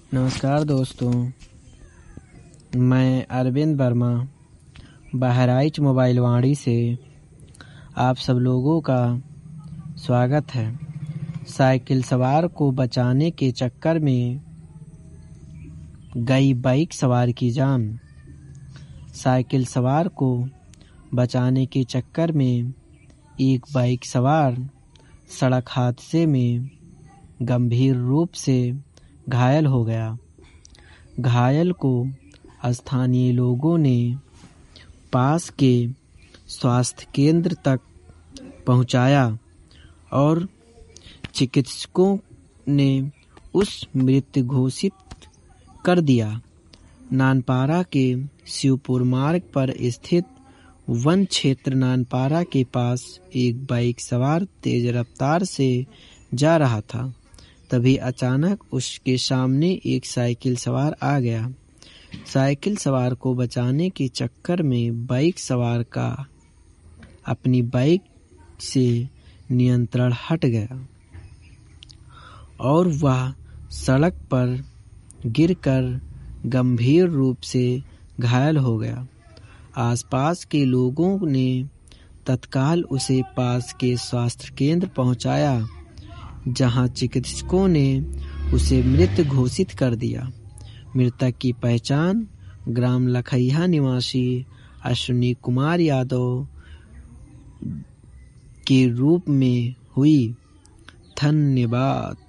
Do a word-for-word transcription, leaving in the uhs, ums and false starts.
नमस्कार दोस्तों, मैं अरविंद वर्मा बहराइच मोबाइल वाणी से आप सब लोगों का स्वागत है। साइकिल सवार को बचाने के चक्कर में गई बाइक सवार की जान। साइकिल सवार को बचाने के चक्कर में एक बाइक सवार सड़क हादसे में गंभीर रूप से घायल हो गया। घायल को स्थानीय लोगों ने पास के स्वास्थ्य केंद्र तक पहुंचाया और चिकित्सकों ने उस मृत घोषित कर दिया। नानपारा के शिवपुर मार्ग पर स्थित वन क्षेत्र नानपारा के पास एक बाइक सवार तेज रफ्तार से जा रहा था। तभी अचानक उसके सामने एक साइकिल सवार आ गया। साइकिल सवार को बचाने के चक्कर में बाइक सवार का अपनी बाइक से नियंत्रण हट गया और वह सड़क पर गिरकर गंभीर रूप से घायल हो गया। आसपास के लोगों ने तत्काल उसे पास के स्वास्थ्य केंद्र पहुंचाया, जहां चिकित्सकों ने उसे मृत घोषित कर दिया। मृतक की पहचान ग्राम लखैया निवासी अश्विनी कुमार यादव के रूप में हुई। धन्यवाद।